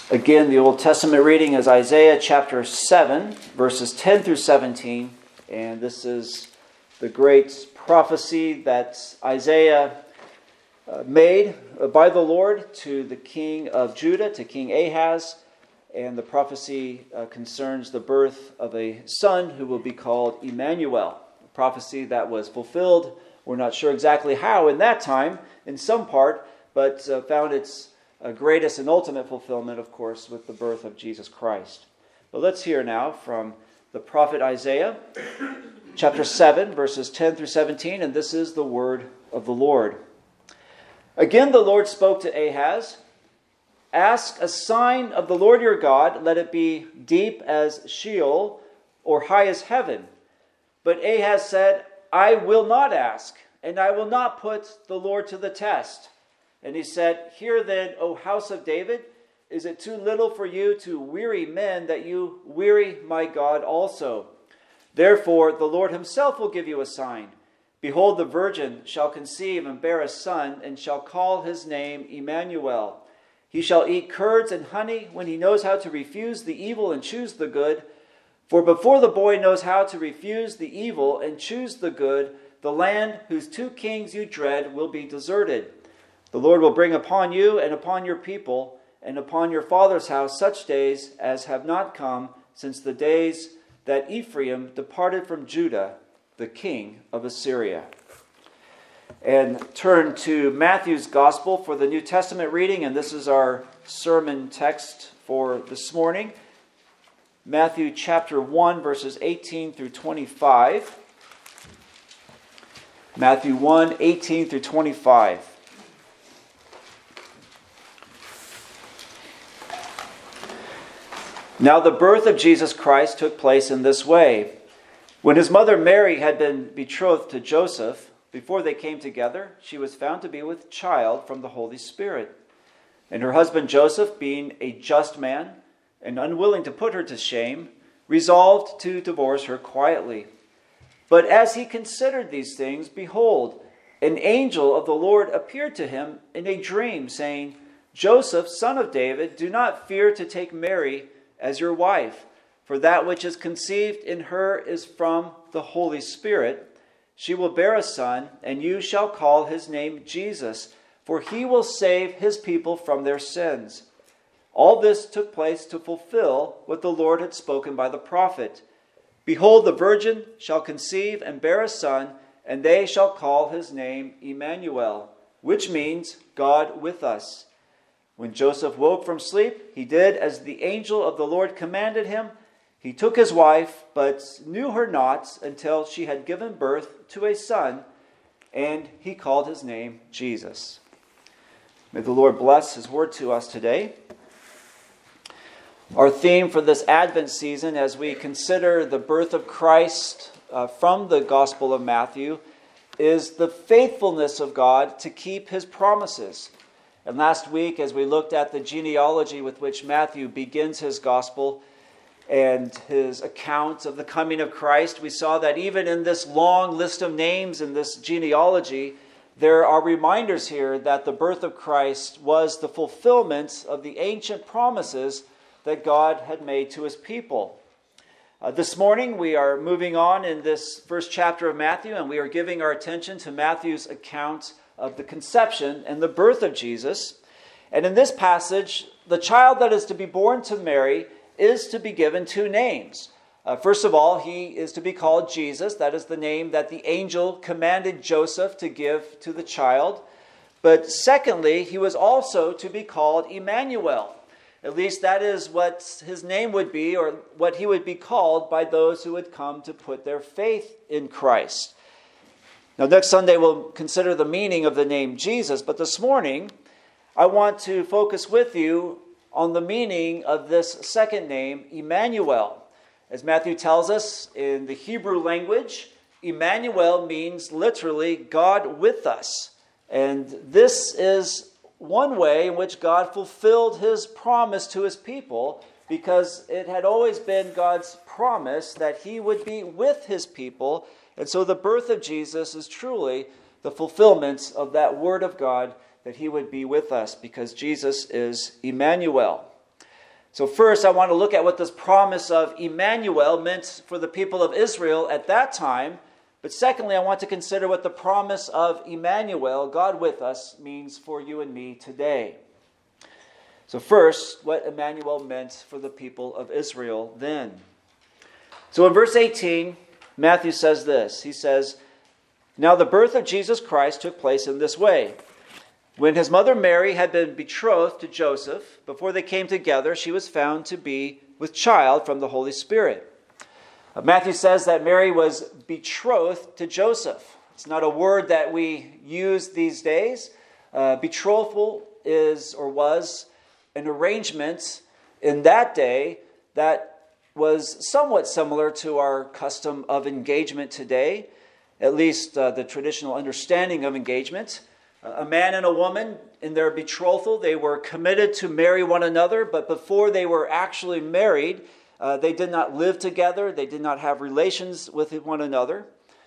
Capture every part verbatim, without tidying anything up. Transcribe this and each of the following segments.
Again, the Old Testament reading is Isaiah chapter seven, verses ten through seventeen. And this is the great prophecy that Isaiah uh, made by the Lord to the king of Judah, to King Ahaz. And the prophecy uh, concerns the birth of a son who will be called Emmanuel. A prophecy that was fulfilled, we're not sure exactly how in that time, in some part, but uh, found its uh, greatest and ultimate fulfillment, of course, with the birth of Jesus Christ. But let's hear now from the prophet Isaiah, chapter seven, verses ten through seventeen, and this is the word of the Lord. Again the Lord spoke to Ahaz, "Ask a sign of the Lord your God, let it be deep as Sheol or high as heaven." But Ahaz said, "I will not ask, and I will not put the Lord to the test." And he said, "Hear then, O house of David, is it too little for you to weary men that you weary my God also? Therefore the Lord himself will give you a sign. Behold, the virgin shall conceive and bear a son, and shall call his name Emmanuel. He shall eat curds and honey when he knows how to refuse the evil and choose the good. For before the boy knows how to refuse the evil and choose the good, the land whose two kings you dread will be deserted. The Lord will bring upon you and upon your people and upon your father's house such days as have not come since the days that Ephraim departed from Judah, the king of Assyria." And turn to Matthew's Gospel for the New Testament reading, and this is our sermon text for this morning. Matthew chapter one, verses eighteen through twenty-five. Matthew one, eighteen through twenty-five. Now the birth of Jesus Christ took place in this way. When his mother Mary had been betrothed to Joseph, before they came together, she was found to be with child from the Holy Spirit. And her husband Joseph, being a just man and unwilling to put her to shame, resolved to divorce her quietly. But as he considered these things, behold, an angel of the Lord appeared to him in a dream, saying, "Joseph, son of David, do not fear to take Mary as your wife, for that which is conceived in her is from the Holy Spirit. She will bear a son, and you shall call his name Jesus, for he will save his people from their sins." All this took place to fulfill what the Lord had spoken by the prophet. "Behold, the virgin shall conceive and bear a son, and they shall call his name Emmanuel," which means God with us. When Joseph woke from sleep, he did as the angel of the Lord commanded him. He took his wife, but knew her not until she had given birth to a son, and he called his name Jesus. May the Lord bless his word to us today. Our theme for this Advent season, as we consider the birth of Christ uh, from the Gospel of Matthew, is the faithfulness of God to keep his promises. And last week, as we looked at the genealogy with which Matthew begins his gospel and his account of the coming of Christ, we saw that even in this long list of names in this genealogy, there are reminders here that the birth of Christ was the fulfillment of the ancient promises that God had made to his people. Uh, this morning, we are moving on in this first chapter of Matthew, and we are giving our attention to Matthew's account of the conception and the birth of Jesus. And in this passage, the child that is to be born to Mary is to be given two names. Uh, first of all, he is to be called Jesus. That is the name that the angel commanded Joseph to give to the child. But secondly, he was also to be called Emmanuel. At least that is what his name would be, or what he would be called by those who would come to put their faith in Christ. Now, next Sunday we'll consider the meaning of the name Jesus, but this morning I want to focus with you on the meaning of this second name, Emmanuel. As Matthew tells us in the Hebrew language, Emmanuel means literally God with us. And this is one way in which God fulfilled his promise to his people, because it had always been God's promise that he would be with his people. And so the birth of Jesus is truly the fulfillment of that word of God that he would be with us, because Jesus is Emmanuel. So first, I want to look at what this promise of Emmanuel meant for the people of Israel at that time. But secondly, I want to consider what the promise of Emmanuel, God with us, means for you and me today. So first, what Emmanuel meant for the people of Israel then. So in verse eighteen, Matthew says this. He says, "Now the birth of Jesus Christ took place in this way. When his mother Mary had been betrothed to Joseph, before they came together, she was found to be with child from the Holy Spirit." Uh, Matthew says that Mary was betrothed to Joseph. It's not a word that we use these days. Uh, betrothal is or was an arrangement in that day that was somewhat similar to our custom of engagement today, at least uh, the traditional understanding of engagement. A man and a woman, in their betrothal, they were committed to marry one another, but before they were actually married, uh, they did not live together. They did not have relations with one another.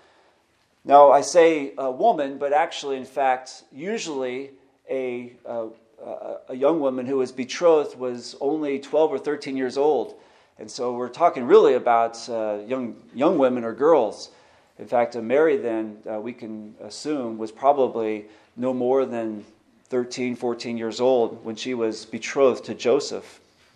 Now, I say a woman, but actually, in fact, usually a, a, a young woman who was betrothed was only twelve or thirteen years old. And so we're talking really about uh, young, young women or girls. In fact, Mary then, uh, we can assume, was probably no more than thirteen, fourteen years old when she was betrothed to Joseph.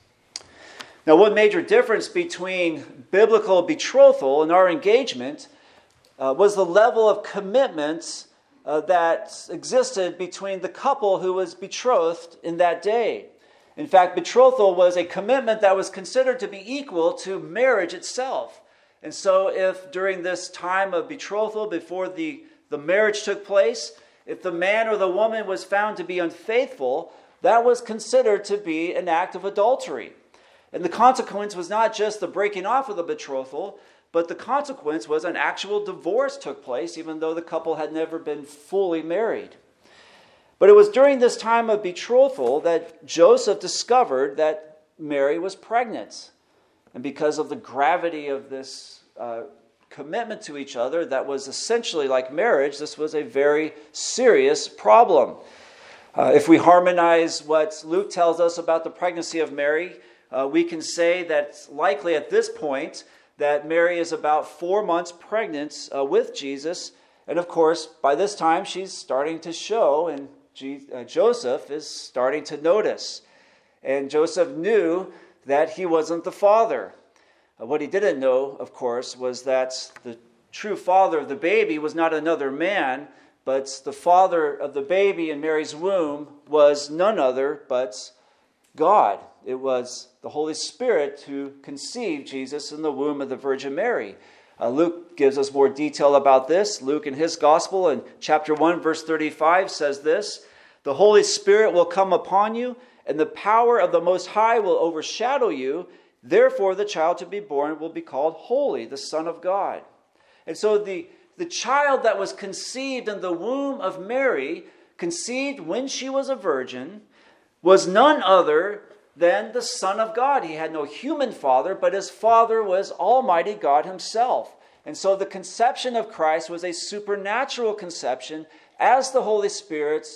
Now, one major difference between biblical betrothal and our engagement uh, was the level of commitment uh, that existed between the couple who was betrothed in that day. In fact, betrothal was a commitment that was considered to be equal to marriage itself. And so if during this time of betrothal, before the, the marriage took place, if the man or the woman was found to be unfaithful, that was considered to be an act of adultery. And the consequence was not just the breaking off of the betrothal, but the consequence was an actual divorce took place, even though the couple had never been fully married. But it was during this time of betrothal that Joseph discovered that Mary was pregnant. And because of the gravity of this uh, commitment to each other that was essentially like marriage, this was a very serious problem. Uh, if we harmonize what Luke tells us about the pregnancy of Mary, uh, we can say that it's likely at this point that Mary is about four months pregnant uh, with Jesus. And of course, by this time, she's starting to show, and G- uh, Joseph is starting to notice. And Joseph knew that he wasn't the father. Uh, what he didn't know, of course, was that the true father of the baby was not another man, but the father of the baby in Mary's womb was none other but God. It was the Holy Spirit who conceived Jesus in the womb of the Virgin Mary. Uh, Luke gives us more detail about this. Luke in his gospel in chapter one, verse thirty-five says this: "The Holy Spirit will come upon you, and the power of the Most High will overshadow you. Therefore, the child to be born will be called Holy, the Son of God." And so the, the child that was conceived in the womb of Mary, conceived when she was a virgin, was none other than the Son of God. He had no human father, but his father was Almighty God himself. And so the conception of Christ was a supernatural conception as the Holy Spirit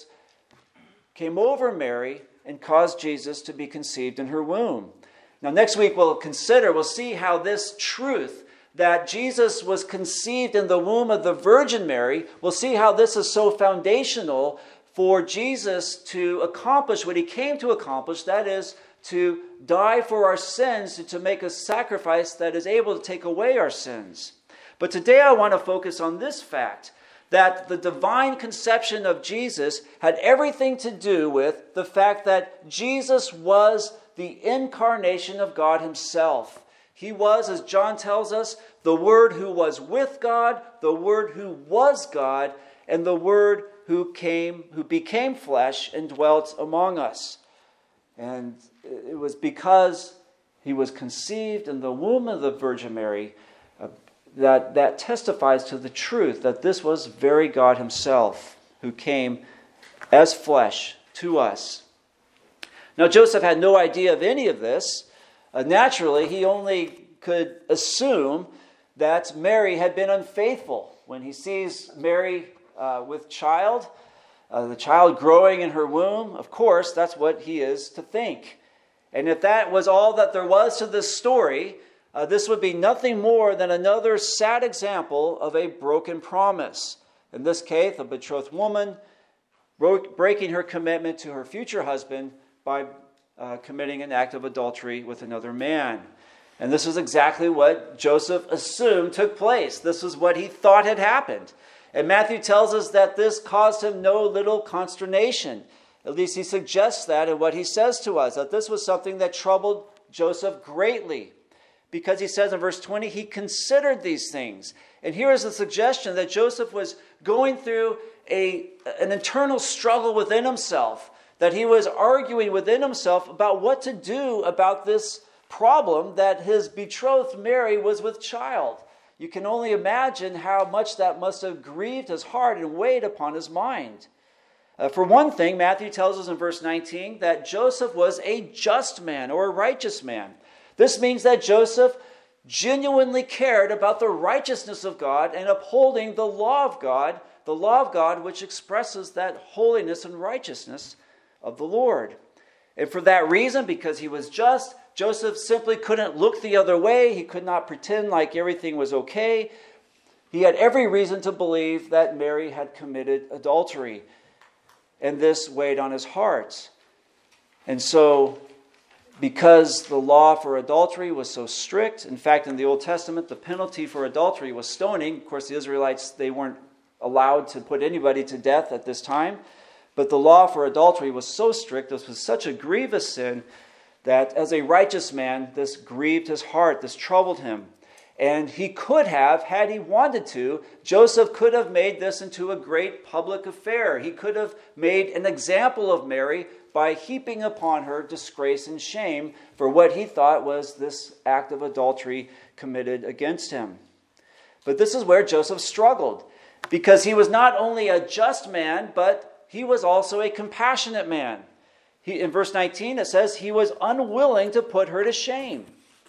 came over Mary and caused Jesus to be conceived in her womb. Now, next week we'll consider, we'll see how this truth that Jesus was conceived in the womb of the Virgin Mary, we'll see how this is so foundational for Jesus to accomplish what he came to accomplish, that is, to die for our sins and to make a sacrifice that is able to take away our sins. But today I want to focus on this fact, that the divine conception of Jesus had everything to do with the fact that Jesus was the incarnation of God himself. He was, as John tells us, the Word who was with God, the Word who was God, and the Word who came, who became flesh and dwelt among us. And it was because he was conceived in the womb of the Virgin Mary uh, that that testifies to the truth that this was very God himself who came as flesh to us. Now, Joseph had no idea of any of this. Uh, naturally, he only could assume that Mary had been unfaithful. When he sees Mary uh, with child, uh, the child growing in her womb, of course, that's what he is to think. And if that was all that there was to this story, uh, this would be nothing more than another sad example of a broken promise. In this case, a betrothed woman broke, breaking her commitment to her future husband by uh, committing an act of adultery with another man. And this is exactly what Joseph assumed took place. This is what he thought had happened. And Matthew tells us that this caused him no little consternation. At least he suggests that in what he says to us, that this was something that troubled Joseph greatly. Because he says in verse twenty, he considered these things. And here is the suggestion that Joseph was going through a, an internal struggle within himself, that he was arguing within himself about what to do about this problem that his betrothed Mary was with child. You can only imagine how much that must have grieved his heart and weighed upon his mind. Uh, for one thing, Matthew tells us in verse nineteen that Joseph was a just man or a righteous man. This means that Joseph genuinely cared about the righteousness of God and upholding the law of God, the law of God which expresses that holiness and righteousness of the Lord. And for that reason, because he was just, Joseph simply couldn't look the other way. He could not pretend like everything was okay. He had every reason to believe that Mary had committed adultery. And this weighed on his heart. And so, because the law for adultery was so strict, in fact, in the Old Testament, the penalty for adultery was stoning. Of course, the Israelites, they weren't allowed to put anybody to death at this time. But the law for adultery was so strict, this was such a grievous sin, that as a righteous man, this grieved his heart, this troubled him. And he could have, had he wanted to, Joseph could have made this into a great public affair. He could have made an example of Mary by heaping upon her disgrace and shame for what he thought was this act of adultery committed against him. But this is where Joseph struggled, because he was not only a just man, but he was also a compassionate man. He, in verse nineteen, it says he was unwilling to put her to shame.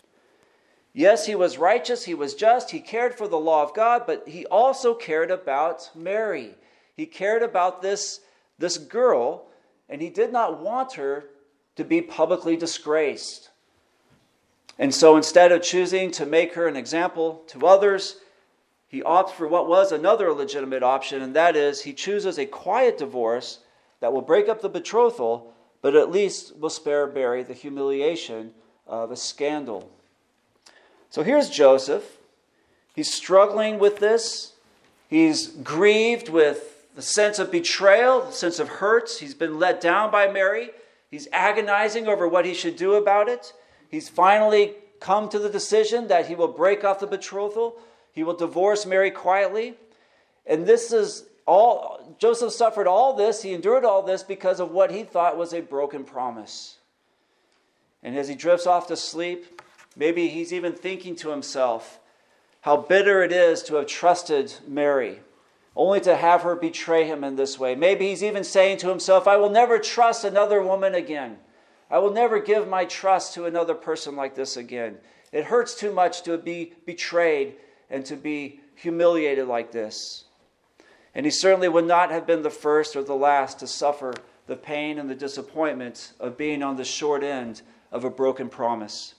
Yes, he was righteous, he was just, he cared for the law of God, but he also cared about Mary. He cared about this, this girl, and he did not want her to be publicly disgraced. And so instead of choosing to make her an example to others, he opts for what was another legitimate option, and that is he chooses a quiet divorce that will break up the betrothal, but at least will spare Mary the humiliation of a scandal. So here's Joseph. He's struggling with this. He's grieved with the sense of betrayal, the sense of hurt. He's been let down by Mary. He's agonizing over what he should do about it. He's finally come to the decision that he will break off the betrothal. He will divorce Mary quietly. And this is all, Joseph suffered all this, he endured all this because of what he thought was a broken promise. And as he drifts off to sleep, maybe he's even thinking to himself how bitter it is to have trusted Mary, only to have her betray him in this way. Maybe he's even saying to himself, I will never trust another woman again. I will never give my trust to another person like this again. It hurts too much to be betrayed and to be humiliated like this. And he certainly would not have been the first or the last to suffer the pain and the disappointment of being on the short end of a broken promise.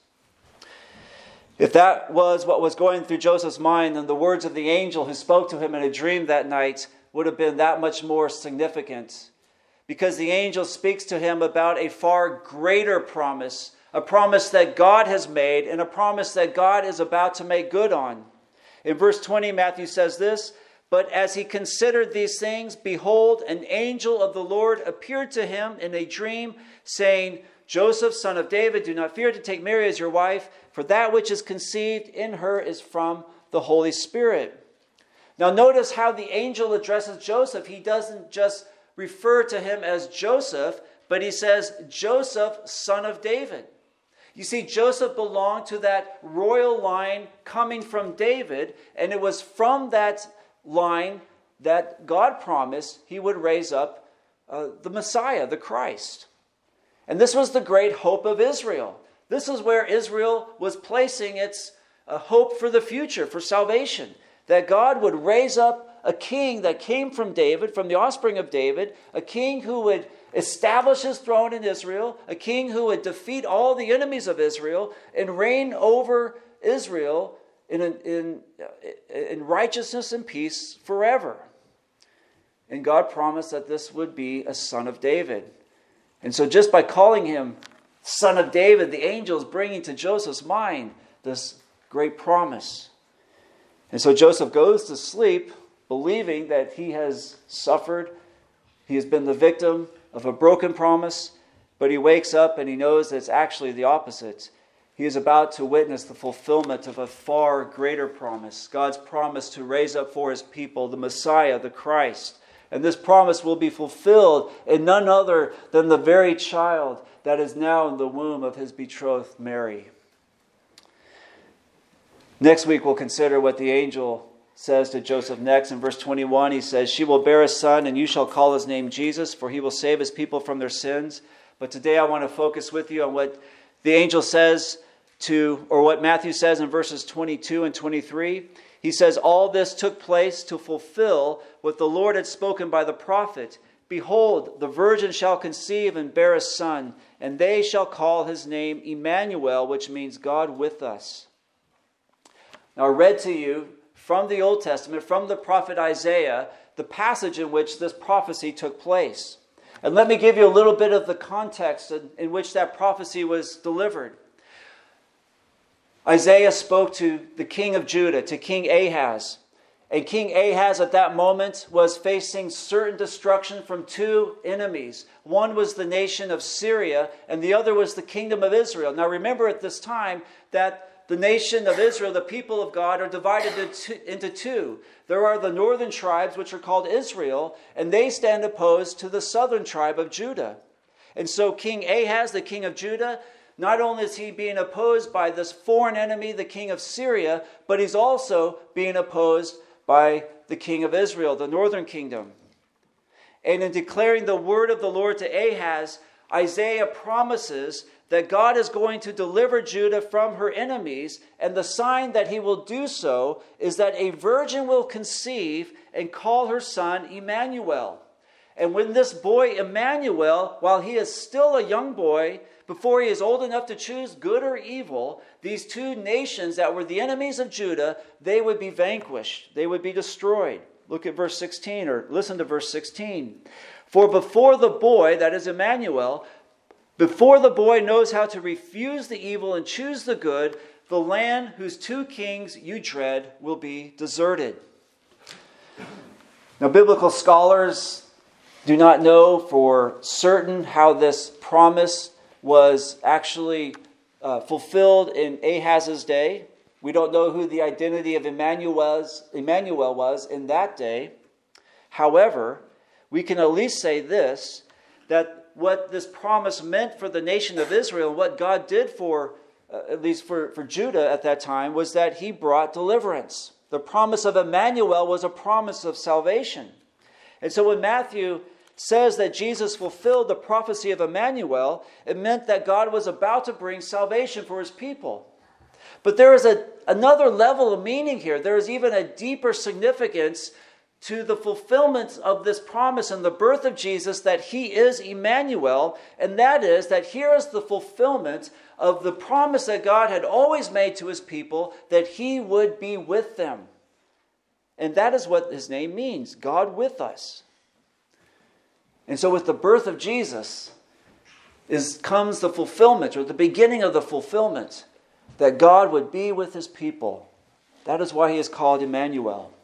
If that was what was going through Joseph's mind, then the words of the angel who spoke to him in a dream that night would have been that much more significant. Because the angel speaks to him about a far greater promise, a promise that God has made and a promise that God is about to make good on. In verse twenty, Matthew says this, but as he considered these things, behold, an angel of the Lord appeared to him in a dream, saying, Joseph, son of David, do not fear to take Mary as your wife, for that which is conceived in her is from the Holy Spirit. Now notice how the angel addresses Joseph. He doesn't just refer to him as Joseph, but he says, Joseph, son of David. You see, Joseph belonged to that royal line coming from David, and it was from that line that God promised he would raise up uh, the Messiah, the Christ. And this was the great hope of Israel. This is where Israel was placing its uh, hope for the future, for salvation. That God would raise up a king that came from David, from the offspring of David, a king who would establish his throne in Israel, a king who would defeat all the enemies of Israel and reign over Israel in, in, in righteousness and peace forever. And God promised that this would be a son of David. And so just by calling him Son of David, the angel is bringing to Joseph's mind this great promise. And so Joseph goes to sleep believing that he has suffered. He has been the victim of a broken promise, but he wakes up and he knows that it's actually the opposite. He is about to witness the fulfillment of a far greater promise, God's promise to raise up for his people the Messiah, the Christ. And this promise will be fulfilled in none other than the very child that is now in the womb of his betrothed Mary. Next week we'll consider what the angel says to Joseph next. In verse twenty-one he says, "She will bear a son, and you shall call his name Jesus, for he will save his people from their sins." But today I want to focus with you on what the angel says to, or what Matthew says in verses twenty-two and twenty-three. He says, "All this took place to fulfill what the Lord had spoken by the prophet. Behold, the virgin shall conceive and bear a son, and they shall call his name Emmanuel," which means God with us. Now I read to you from the Old Testament, from the prophet Isaiah, the passage in which this prophecy took place. And let me give you a little bit of the context in, in which that prophecy was delivered. Isaiah spoke to the king of Judah, to King Ahaz. And King Ahaz at that moment was facing certain destruction from two enemies. One was the nation of Syria, and the other was the kingdom of Israel. Now remember at this time that the nation of Israel, the people of God, are divided into two. There are the northern tribes, which are called Israel, and they stand opposed to the southern tribe of Judah. And so King Ahaz, the king of Judah, not only is he being opposed by this foreign enemy, the king of Syria, but he's also being opposed by the king of Israel, the northern kingdom. And in declaring the word of the Lord to Ahaz, Isaiah promises that God is going to deliver Judah from her enemies, and the sign that he will do so is that a virgin will conceive and call her son Emmanuel. And when this boy Emmanuel, while he is still a young boy, before he is old enough to choose good or evil, these two nations that were the enemies of Judah, they would be vanquished. They would be destroyed. Look at verse sixteen, or listen to verse sixteen. "For before the boy," that is Emmanuel, "before the boy knows how to refuse the evil and choose the good, the land whose two kings you dread will be deserted." Now, biblical scholars do not know for certain how this promise was actually uh, fulfilled in Ahaz's day. We don't know who the identity of Emmanuel was, Emmanuel was in that day. However, we can at least say this, that what this promise meant for the nation of Israel, what God did for, uh, at least for, for Judah at that time, was that he brought deliverance. The promise of Emmanuel was a promise of salvation. And so when Matthew says that Jesus fulfilled the prophecy of Emmanuel, it meant that God was about to bring salvation for his people. But there is a, another level of meaning here. There is even a deeper significance to the fulfillment of this promise and the birth of Jesus, that he is Emmanuel, and that is that here is the fulfillment of the promise that God had always made to his people, that he would be with them. And that is what his name means, God with us. And so with the birth of Jesus is comes the fulfillment, or the beginning of the fulfillment, that God would be with his people. That is why he is called Emmanuel.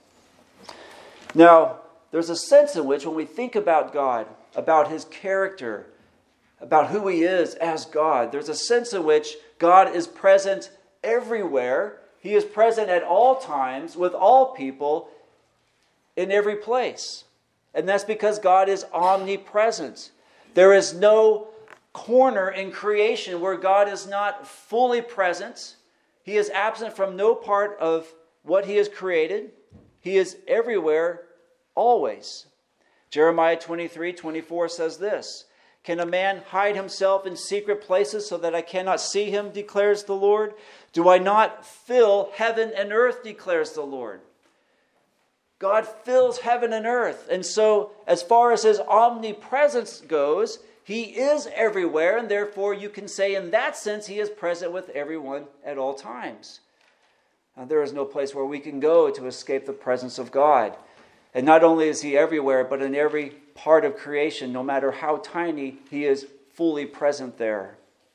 Now, there's a sense in which when we think about God, about his character, about who he is as God, there's a sense in which God is present everywhere. He is present at all times with all people in every place. And that's because God is omnipresent. There is no corner in creation where God is not fully present. He is absent from no part of what he has created. He is everywhere, always. Jeremiah twenty-three twenty-four says this, "Can a man hide himself in secret places so that I cannot see him, declares the Lord? Do I not fill heaven and earth, declares the Lord?" God fills heaven and earth. And so, as far as his omnipresence goes, he is everywhere, and therefore you can say in that sense he is present with everyone at all times. Now, there is no place where we can go to escape the presence of God. And not only is he everywhere, but in every part of creation, no matter how tiny, he is fully present there.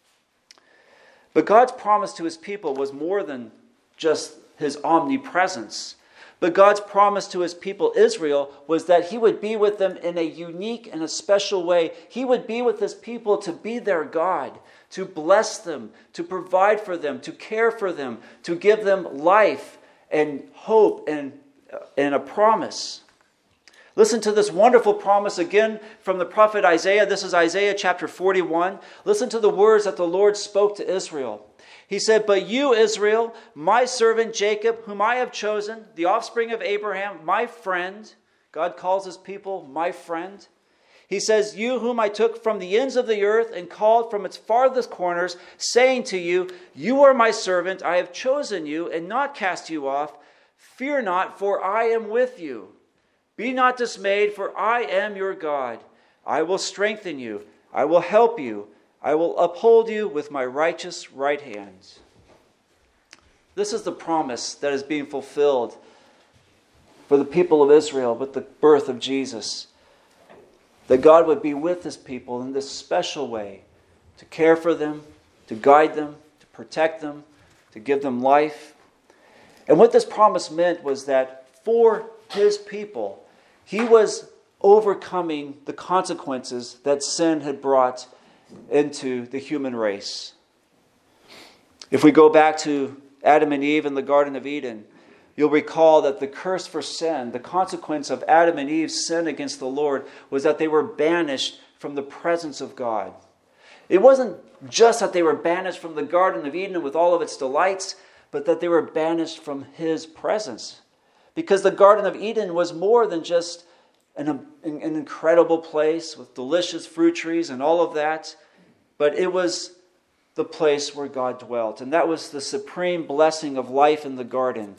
But God's promise to his people was more than just his omnipresence. But God's promise to his people Israel was that he would be with them in a unique and a special way. He would be with his people to be their God, to bless them, to provide for them, to care for them, to give them life and hope and, and a promise. Listen to this wonderful promise again from the prophet Isaiah. This is Isaiah chapter forty-one. Listen to the words that the Lord spoke to Israel. He said, "But you, Israel, my servant Jacob, whom I have chosen, the offspring of Abraham, my friend." God calls his people my friend. He says, "You whom I took from the ends of the earth and called from its farthest corners, saying to you, you are my servant, I have chosen you and not cast you off. Fear not, for I am with you. Be not dismayed, for I am your God. I will strengthen you. I will help you. I will uphold you with my righteous right hand." This is the promise that is being fulfilled for the people of Israel with the birth of Jesus. That God would be with his people in this special way, to care for them, to guide them, to protect them, to give them life. And what this promise meant was that for his people, he was overcoming the consequences that sin had brought into the human race. If we go back to Adam and Eve in the Garden of Eden, you'll recall that the curse for sin, the consequence of Adam and Eve's sin against the Lord, was that they were banished from the presence of God. It wasn't just that they were banished from the Garden of Eden with all of its delights, but that they were banished from his presence. Because the Garden of Eden was more than just an, an incredible place with delicious fruit trees and all of that, but it was the place where God dwelt. And that was the supreme blessing of life in the garden.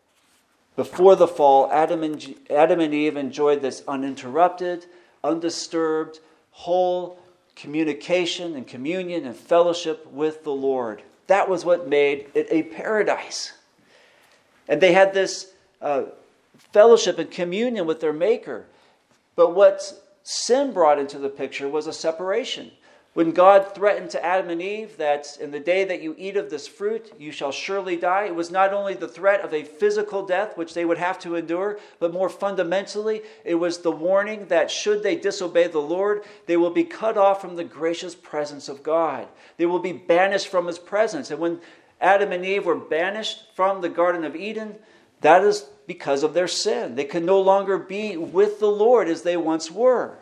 Before the fall, Adam and, Adam and Eve enjoyed this uninterrupted, undisturbed, whole communication and communion and fellowship with the Lord. That was what made it a paradise. And they had this uh, fellowship and communion with their Maker. But what sin brought into the picture was a separation. When God threatened to Adam and Eve that in the day that you eat of this fruit, you shall surely die, it was not only the threat of a physical death, which they would have to endure, but more fundamentally, it was the warning that should they disobey the Lord, they will be cut off from the gracious presence of God. They will be banished from his presence. And when Adam and Eve were banished from the Garden of Eden, that is because of their sin. They could no longer be with the Lord as they once were.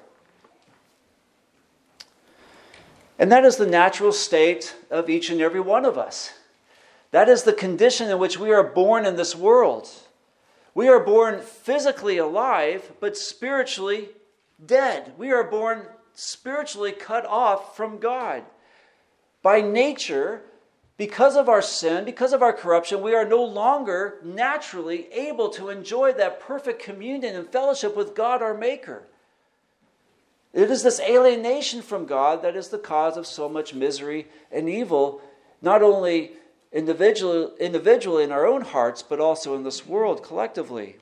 And that is the natural state of each and every one of us. That is the condition in which we are born in this world. We are born physically alive, but spiritually dead. We are born spiritually cut off from God. By nature, because of our sin, because of our corruption, we are no longer naturally able to enjoy that perfect communion and fellowship with God, our Maker. It is this alienation from God that is the cause of so much misery and evil, not only individually, individually in our own hearts, but also in this world collectively.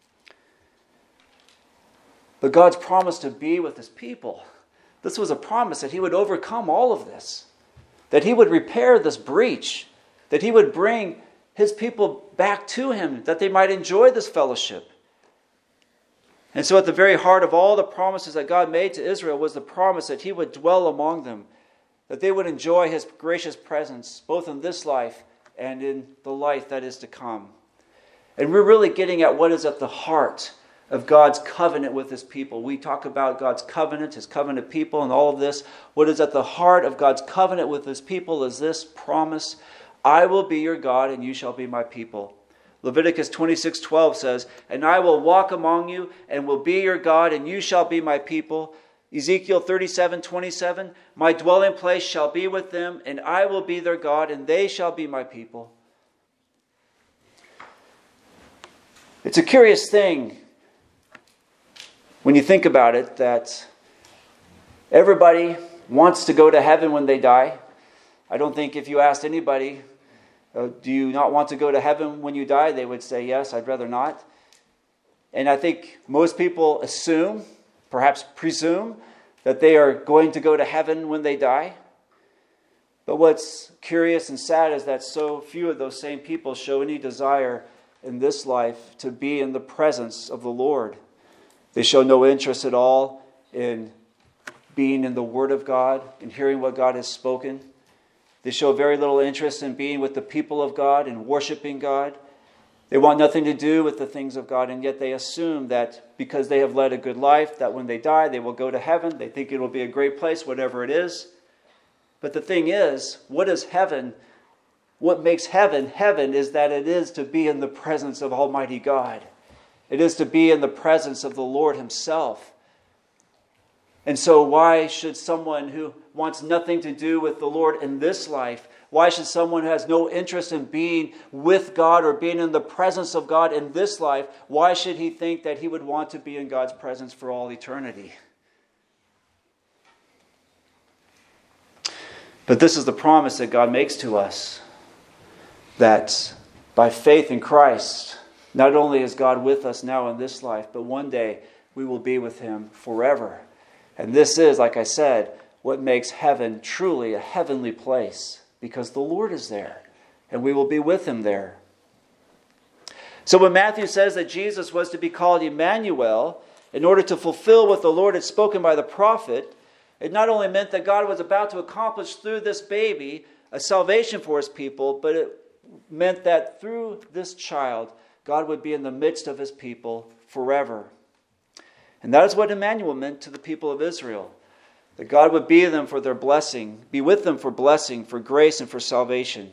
But God's promise to be with his people, this was a promise that he would overcome all of this, that he would repair this breach, that he would bring his people back to him, that they might enjoy this fellowship. And so at the very heart of all the promises that God made to Israel was the promise that he would dwell among them, that they would enjoy his gracious presence, both in this life and in the life that is to come. And we're really getting at what is at the heart of God's covenant with his people. We talk about God's covenant, his covenant people, and all of this. What is at the heart of God's covenant with his people is this promise: I will be your God and you shall be my people. Leviticus twenty-six twelve says, and I will walk among you and will be your God and you shall be my people. Ezekiel thirty-seven twenty-seven, my dwelling place shall be with them and I will be their God and they shall be my people. It's a curious thing when you think about it, that everybody wants to go to heaven when they die. I don't think if you asked anybody, uh, do you not want to go to heaven when you die? They would say, yes, I'd rather not. And I think most people assume, perhaps presume, that they are going to go to heaven when they die. But what's curious and sad is that so few of those same people show any desire in this life to be in the presence of the Lord. They show no interest at all in being in the Word of God and hearing what God has spoken. They show very little interest in being with the people of God and worshiping God. They want nothing to do with the things of God, and yet they assume that because they have led a good life, that when they die, they will go to heaven. They think it will be a great place, whatever it is. But the thing is, what is heaven? What makes heaven heaven is that it is to be in the presence of Almighty God. It is to be in the presence of the Lord Himself. And so why should someone who wants nothing to do with the Lord in this life, why should someone who has no interest in being with God or being in the presence of God in this life, why should he think that he would want to be in God's presence for all eternity? But this is the promise that God makes to us, that by faith in Christ, not only is God with us now in this life, but one day we will be with Him forever. And this is, like I said, what makes heaven truly a heavenly place, because the Lord is there, and we will be with Him there. So when Matthew says that Jesus was to be called Emmanuel, in order to fulfill what the Lord had spoken by the prophet, it not only meant that God was about to accomplish through this baby a salvation for His people, but it meant that through this child, God would be in the midst of His people forever. And that is what Emmanuel meant to the people of Israel. That God would be them for their blessing, be with them for blessing, for grace, and for salvation.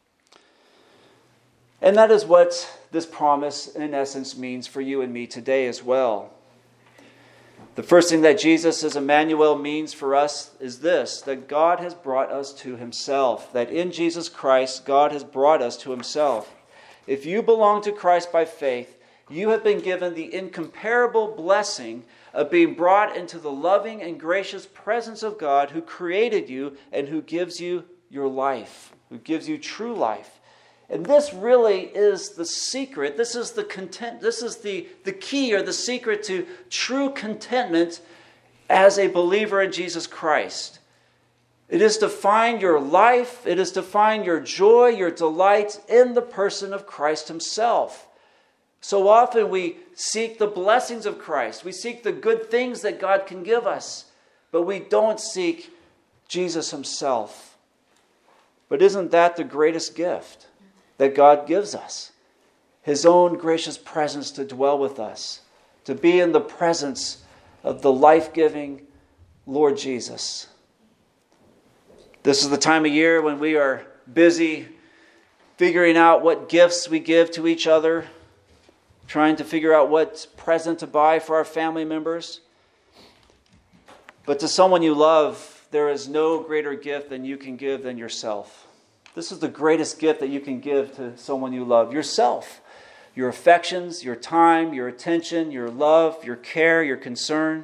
And that is what this promise, in essence, means for you and me today as well. The first thing that Jesus as Emmanuel means for us is this, that God has brought us to Himself. That in Jesus Christ, God has brought us to Himself. If you belong to Christ by faith, you have been given the incomparable blessing of being brought into the loving and gracious presence of God, who created you and who gives you your life, who gives you true life. And this really is the secret. This is the content. This is the, the key or the secret to true contentment as a believer in Jesus Christ. It is to find your life, it is to find your joy, your delight in the person of Christ Himself. So often we seek the blessings of Christ. We seek the good things that God can give us. But we don't seek Jesus Himself. But isn't that the greatest gift that God gives us? His own gracious presence to dwell with us. To be in the presence of the life-giving Lord Jesus. This is the time of year when we are busy figuring out what gifts we give to each other, trying to figure out what present to buy for our family members. But to someone you love, there is no greater gift than you can give than yourself. This is the greatest gift that you can give to someone you love, yourself. Your affections, your time, your attention, your love, your care, your concern.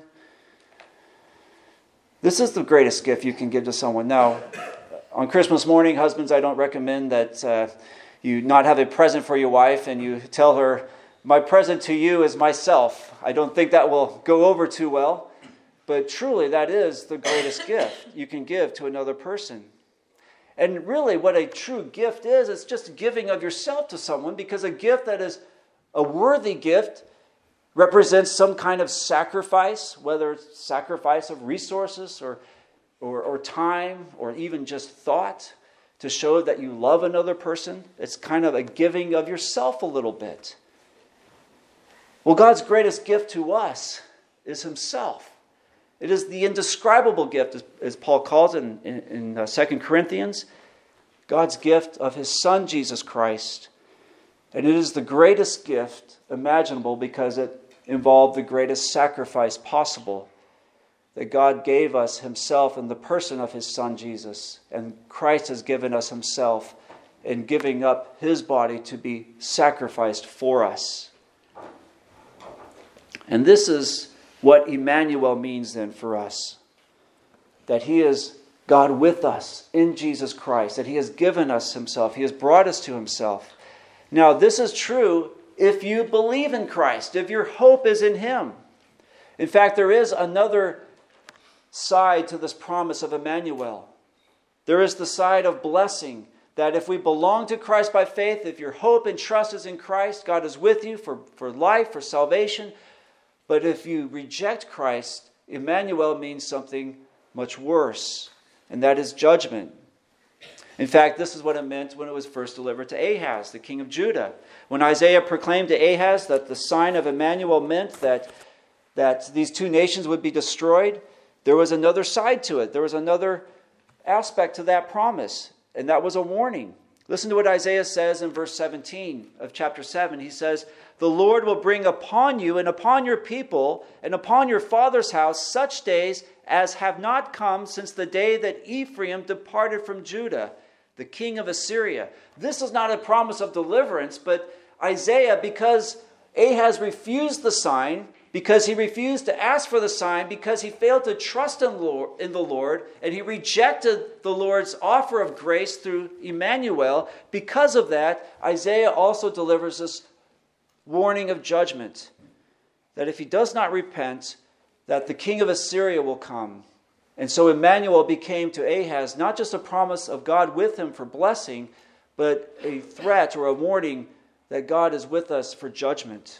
This is the greatest gift you can give to someone. Now, on Christmas morning, husbands, I don't recommend that uh, you not have a present for your wife and you tell her, my present to you is myself. I don't think that will go over too well. But truly, that is the greatest gift you can give to another person. And really, what a true gift is, it's just giving of yourself to someone, because a gift that is a worthy gift represents some kind of sacrifice, whether it's sacrifice of resources or, or, or time or even just thought to show that you love another person. It's kind of a giving of yourself a little bit. Well, God's greatest gift to us is Himself. It is the indescribable gift, as, as Paul calls it in, in, in uh, Second Corinthians, God's gift of His Son, Jesus Christ. And it is the greatest gift imaginable because it involved the greatest sacrifice possible. That God gave us Himself in the person of His Son, Jesus. And Christ has given us Himself in giving up His body to be sacrificed for us. And this is what Emmanuel means then for us. That He is God with us in Jesus Christ. That He has given us Himself. He has brought us to Himself. Now, this is true if you believe in Christ, if your hope is in Him. In fact, there is another side to this promise of Emmanuel. There is the side of blessing, that if we belong to Christ by faith, if your hope and trust is in Christ, God is with you for, for life, for salvation. But if you reject Christ, Emmanuel means something much worse, and that is judgment. In fact, this is what it meant when it was first delivered to Ahaz, the king of Judah. When Isaiah proclaimed to Ahaz that the sign of Emmanuel meant that, that these two nations would be destroyed, there was another side to it. There was another aspect to that promise, and that was a warning. Listen to what Isaiah says in verse seventeen of chapter seven. He says, "The Lord will bring upon you and upon your people and upon your father's house such days as have not come since the day that Ephraim departed from Judah, the king of Assyria." This is not a promise of deliverance, but Isaiah, because Ahaz refused the sign, because he refused to ask for the sign, because he failed to trust in the Lord, and he rejected the Lord's offer of grace through Emmanuel, because of that, Isaiah also delivers this warning of judgment, that if he does not repent, that the king of Assyria will come. And so Emmanuel became to Ahaz not just a promise of God with him for blessing, but a threat or a warning that God is with us for judgment.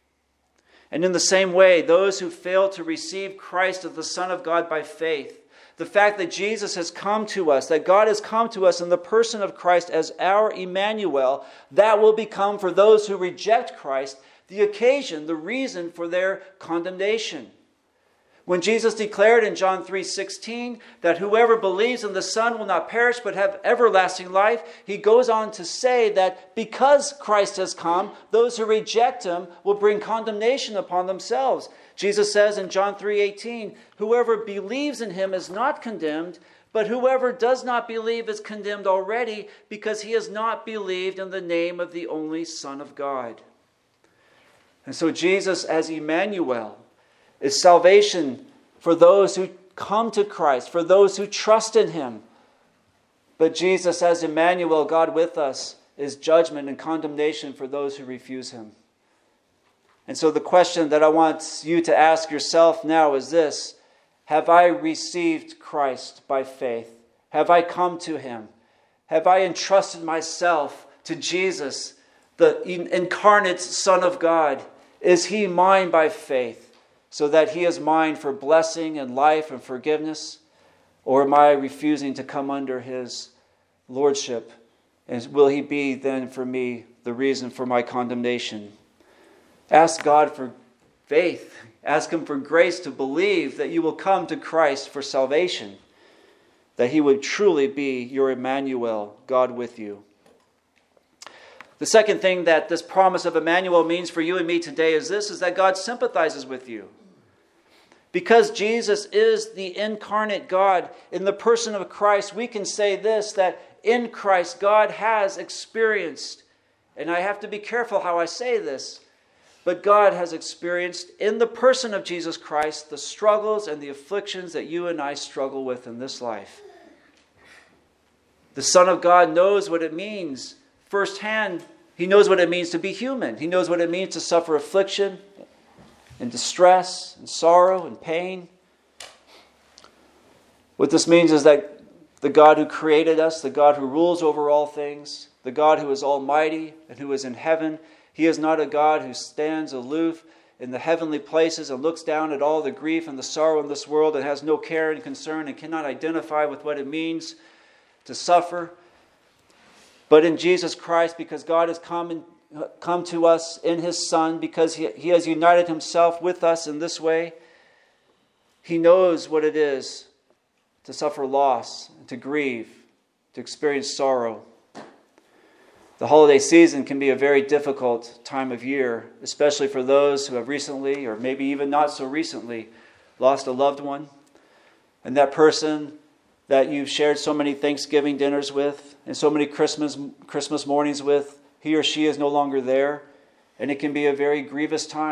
And in the same way, those who fail to receive Christ as the Son of God by faith, the fact that Jesus has come to us, that God has come to us in the person of Christ as our Emmanuel, that will become, for those who reject Christ, the occasion, the reason for their condemnation. When Jesus declared in John three sixteen that whoever believes in the Son will not perish but have everlasting life, He goes on to say that because Christ has come, those who reject Him will bring condemnation upon themselves. Jesus says in John three eighteen, "Whoever believes in Him is not condemned, but whoever does not believe is condemned already, because he has not believed in the name of the only Son of God." And so Jesus as Emmanuel is salvation for those who come to Christ, for those who trust in Him. But Jesus as Emmanuel, God with us, is judgment and condemnation for those who refuse Him. And so the question that I want you to ask yourself now is this: have I received Christ by faith? Have I come to Him? Have I entrusted myself to Jesus, the incarnate Son of God? Is He mine by faith, so that He is mine for blessing and life and forgiveness? Or am I refusing to come under His lordship? And will He be then for me the reason for my condemnation? Ask God for faith. Ask Him for grace to believe that you will come to Christ for salvation, that He would truly be your Emmanuel, God with you. The second thing that this promise of Emmanuel means for you and me today is this, is that God sympathizes with you. Because Jesus is the incarnate God in the person of Christ, we can say this, that in Christ God has experienced, and I have to be careful how I say this, but God has experienced in the person of Jesus Christ the struggles and the afflictions that you and I struggle with in this life. The Son of God knows what it means firsthand. He knows what it means to be human. He knows what it means to suffer affliction and distress and sorrow and pain. What this means is that the God who created us, the God who rules over all things, the God who is almighty and who is in heaven, He is not a God who stands aloof in the heavenly places and looks down at all the grief and the sorrow in this world and has no care and concern and cannot identify with what it means to suffer. But in Jesus Christ, because God has come and come to us in His Son, because he, he has united Himself with us in this way, He knows what it is to suffer loss, to grieve, to experience sorrow. The holiday season can be a very difficult time of year, especially for those who have recently, or maybe even not so recently, lost a loved one. And that person that you've shared so many Thanksgiving dinners with and so many Christmas Christmas mornings with, he or she is no longer there. And it can be a very grievous time,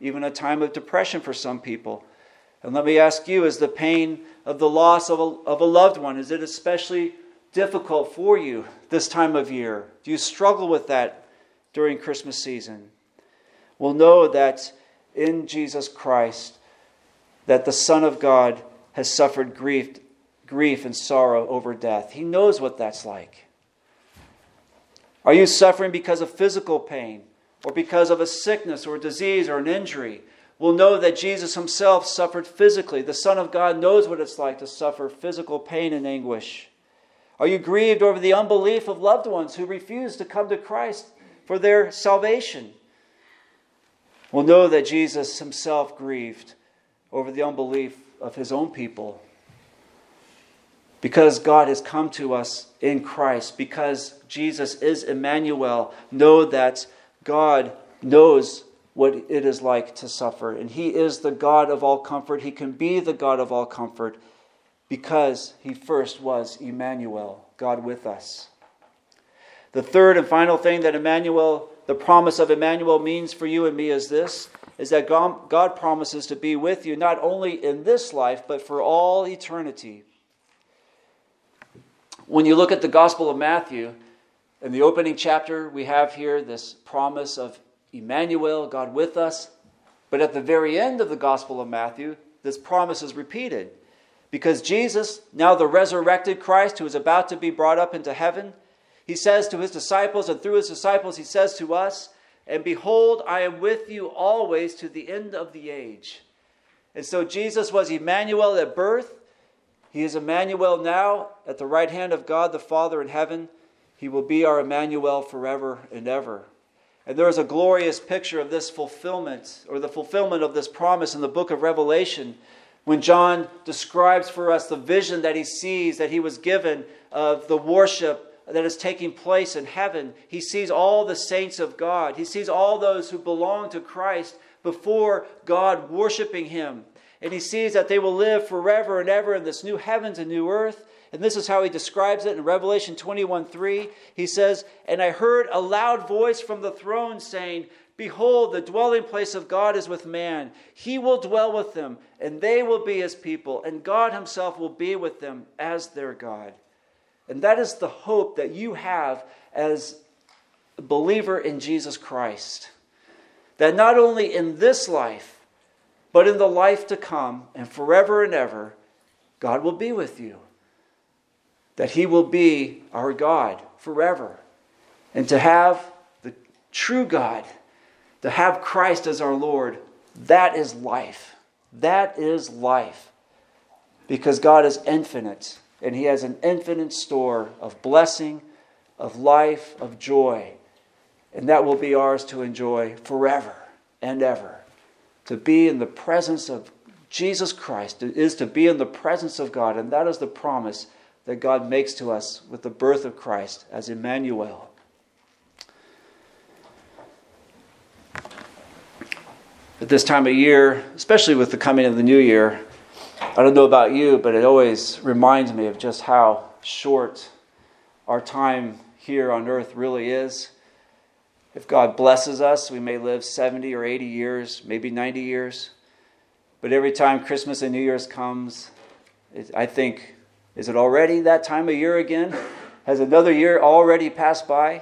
even a time of depression for some people. And let me ask you, is the pain of the loss of a, of a loved one, is it especially difficult for you this time of year? Do you struggle with that during Christmas season? Well, know that in Jesus Christ, that the Son of God has suffered grief, grief and sorrow over death. He knows what that's like. Are you suffering because of physical pain, or because of a sickness or disease or an injury? We'll know that Jesus himself suffered physically. The Son of God knows what it's like to suffer physical pain and anguish. Are you grieved over the unbelief of loved ones who refuse to come to Christ for their salvation? We'll know that Jesus himself grieved over the unbelief of his own people. Because God has come to us in Christ, because Jesus is Emmanuel, know that God knows what it is like to suffer. And he is the God of all comfort. He can be the God of all comfort because he first was Emmanuel, God with us. The third and final thing that Emmanuel, the promise of Emmanuel means for you and me is this, is that God, God promises to be with you not only in this life, but for all eternity. When you look at the Gospel of Matthew, in the opening chapter, we have here this promise of Emmanuel, God with us. But at the very end of the Gospel of Matthew, this promise is repeated. Because Jesus, now the resurrected Christ, who is about to be brought up into heaven, he says to his disciples, and through his disciples he says to us, "And behold, I am with you always to the end of the age." And so Jesus was Emmanuel at birth. He is Emmanuel now at the right hand of God the Father in heaven. He will be our Emmanuel forever and ever. And there is a glorious picture of this fulfillment, or the fulfillment of this promise in the book of Revelation, when John describes for us the vision that he sees, that he was given of the worship that is taking place in heaven. He sees all the saints of God. He sees all those who belong to Christ before God worshiping him. And he sees that they will live forever and ever in this new heavens and new earth. And this is how he describes it in Revelation twenty-one three. He says, "And I heard a loud voice from the throne saying, 'Behold, the dwelling place of God is with man. He will dwell with them, and they will be his people, and God himself will be with them as their God.'" And that is the hope that you have as a believer in Jesus Christ. That not only in this life, but in the life to come, and forever and ever, God will be with you. That he will be our God forever. And to have the true God, to have Christ as our Lord, that is life. That is life. Because God is infinite, and he has an infinite store of blessing, of life, of joy. And that will be ours to enjoy forever and ever. To be in the presence of Jesus Christ is to be in the presence of God. And that is the promise that God makes to us with the birth of Christ as Emmanuel. At this time of year, especially with the coming of the new year, I don't know about you, but it always reminds me of just how short our time here on earth really is. If God blesses us, we may live seventy or eighty years, maybe ninety years. But every time Christmas and New Year's comes, it, I think, is it already that time of year again? Has another year already passed by?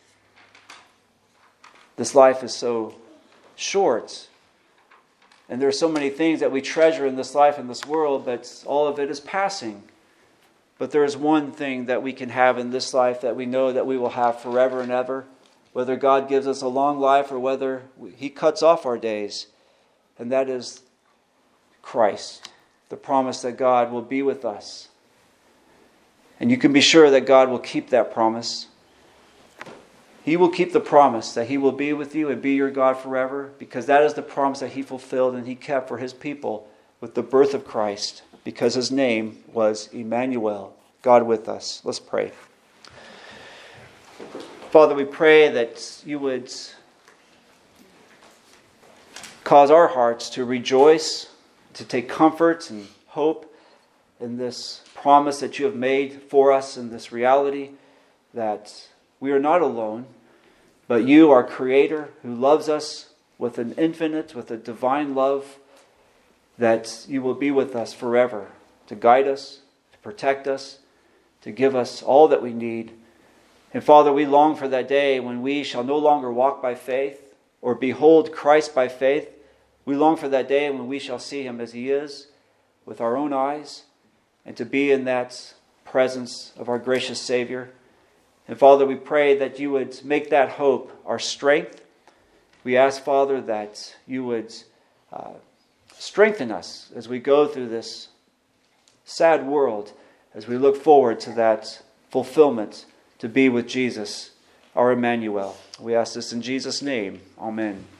This life is so short. And there are so many things that we treasure in this life, in this world, but all of it is passing. But there is one thing that we can have in this life that we know that we will have forever and ever. Whether God gives us a long life or whether he cuts off our days. And that is Christ. The promise that God will be with us. And you can be sure that God will keep that promise. He will keep the promise that he will be with you and be your God forever, because that is the promise that he fulfilled and he kept for his people with the birth of Christ, because his name was Emmanuel, God with us. Let's pray. Father, we pray that you would cause our hearts to rejoice, to take comfort and hope in this promise that you have made for us, in this reality that we are not alone, but you, our Creator, who loves us with an infinite, with a divine love, that you will be with us forever, to guide us, to protect us, to give us all that we need. And Father, we long for that day when we shall no longer walk by faith or behold Christ by faith. We long for that day when we shall see him as he is with our own eyes, and to be in that presence of our gracious Savior. And Father, we pray that you would make that hope our strength. We ask, Father, that you would uh, strengthen us as we go through this sad world, as we look forward to that fulfillment to be with Jesus, our Emmanuel. We ask this in Jesus' name. Amen.